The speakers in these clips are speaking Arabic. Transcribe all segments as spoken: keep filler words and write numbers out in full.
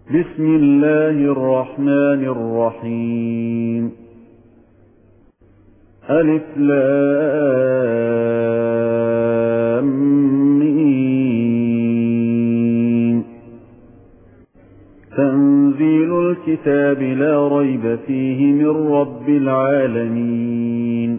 بسم الله الرحمن الرحيم. ألف لام ميم. تنزيل الكتاب لا ريب فيه من رب العالمين.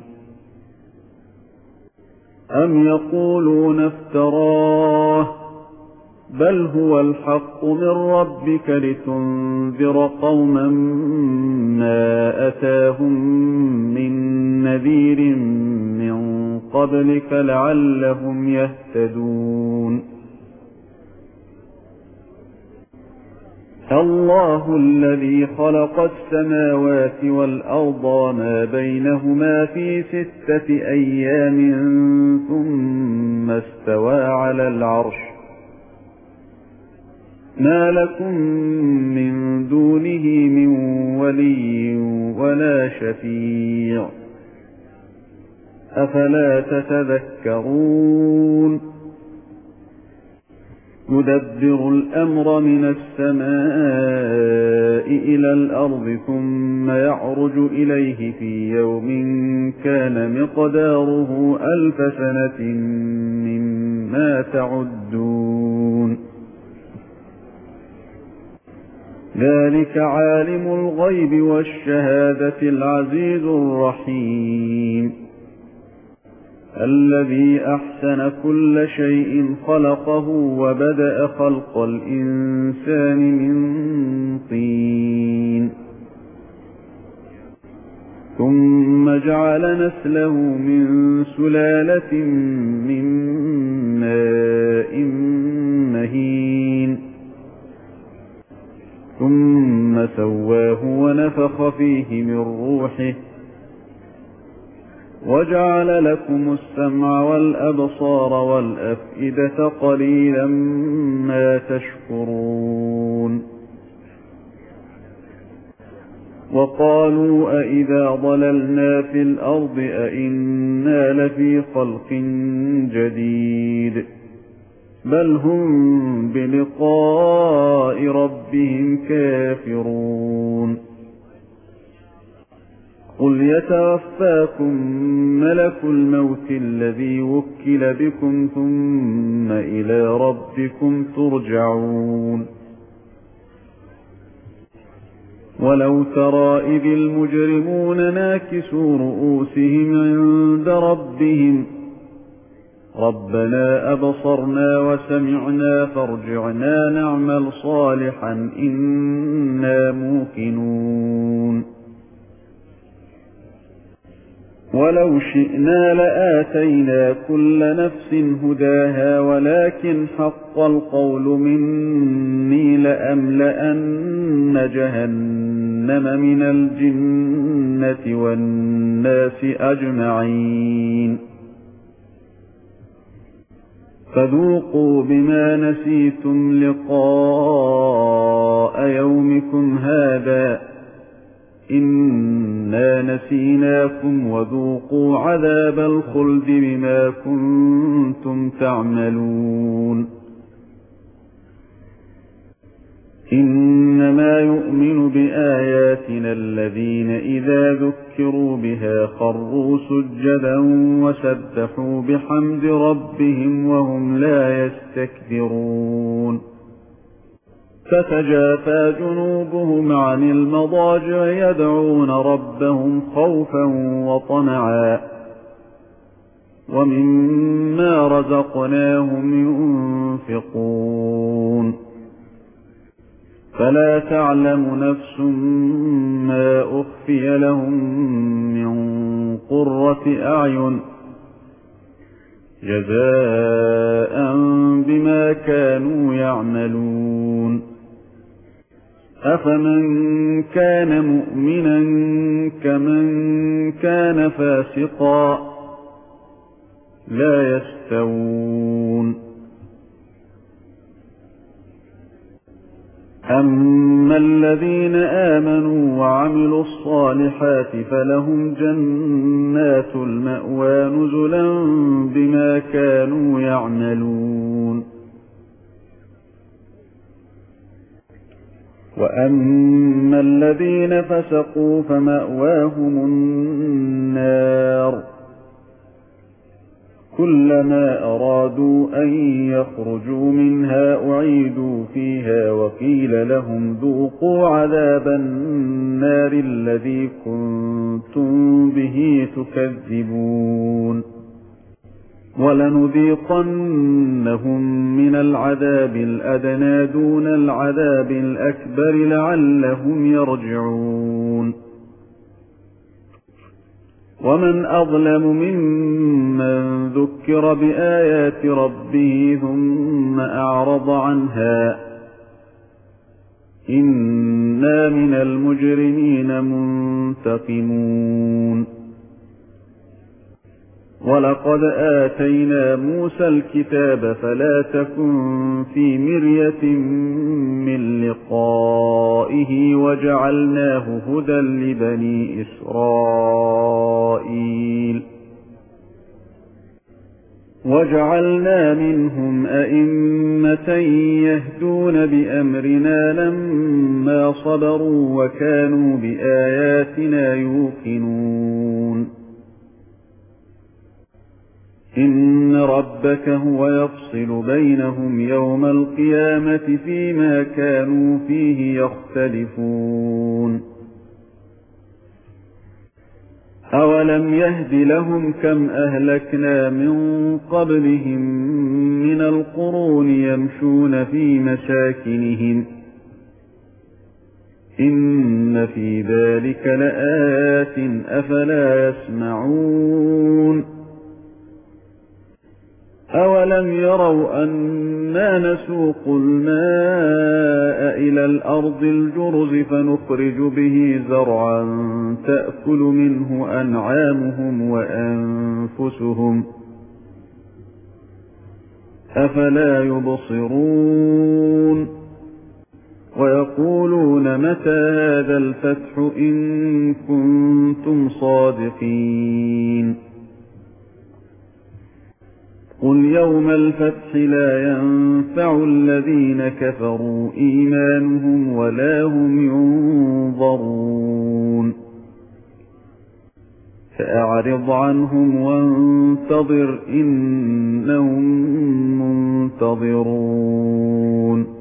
أم يقولون افتراه بل هو الحق من ربك لتنذر قوما ما أتاهم من نذير من قبلك لعلهم يهتدون. الله الذي خلق السماوات والأرض وما بينهما في ستة أيام ثم استوى على العرش ما لكم من دونه من ولي ولا شفيع أفلا تتذكرون. يدبر الأمر من السماء إلى الأرض ثم يعرج إليه في يوم كان مقداره ألف سنة مما تعدون. ذلك عالم الغيب والشهادة العزيز الرحيم. الذي أحسن كل شيء خلقه وبدأ خلق الإنسان من طين ثم جعل نسله من سلالة من ماء مهين ثم سواه ونفخ فيه من روحه وجعل لكم السمع والأبصار والأفئدة قليلا ما تشكرون. وقالوا أئذا ضللنا في الأرض أئنا لفي خلق جديد بل هم بلقاء ربهم كافرون. قل يتوفاكم ملك الموت الذي وكل بكم ثم إلى ربكم ترجعون. ولو ترى إذ المجرمون ناكسوا رؤوسهم عند ربهم ربنا أبصرنا وسمعنا فارجعنا نعمل صالحا إنا موقنون. ولو شئنا لآتينا كل نفس هداها ولكن حق القول مني لأملأن جهنم من الجنة والناس أجمعين. فذوقوا بما نسيتم لقاء يومكم هذا إنا نسيناكم وذوقوا عذاب الخلد بما كنتم تعملون. إنما يؤمن بآياتنا الذين إذا ذكروا بها خروا سجدا وسبحوا بحمد ربهم وهم لا يستكبرون. تتجافى جنوبهم عن المضاجع يدعون ربهم خوفا وطمعا ومما رزقناهم ينفقون. فلا تعلم نفس ما أخفي لهم من قرة أعين جزاء بما كانوا يعملون. أفمن كان مؤمنا كمن كان فاسقا لا يستوون. أما الذين آمنوا وعملوا الصالحات فلهم جنات المأوى نزلا بما كانوا يعملون. وأما الذين فسقوا فمأواهم النار كلما أرادوا أن يخرجوا منها أعيدوا فيها وقيل لهم ذوقوا عذاب النار الذي كنتم به تكذبون ولنذيقنهم من العذاب الأدنى دون العذاب الأكبر لعلهم يرجعون ومن أظلم ممن ذكر بآيات ربه ثم أعرض عنها إنا من المجرمين منتقمون ولقد آتينا موسى الكتاب فلا تكن في مرية من لقائه وجعلناه هدى لبني إسرائيل وجعلنا منهم أئمة يهدون بأمرنا لما صبروا وكانوا بآياتنا يوقنون إن ربك هو يفصل بينهم يوم القيامة فيما كانوا فيه يختلفون أولم يهد لهم كم أهلكنا من قبلهم من القرون يمشون في مساكنهم إن في ذلك لآيات أفلا يسمعون أولم يروا أنا نسوق الماء إلى الأرض الجرز فنخرج به زرعا تأكل منه أنعامهم وأنفسهم أفلا يبصرون ويقولون متى هذا الفتح إن كنتم صادقين قل يوم الفتح لا ينفع الذين كفروا إيمانهم ولا هم ينظرون فأعرض عنهم وانتظر إنهم منتظرون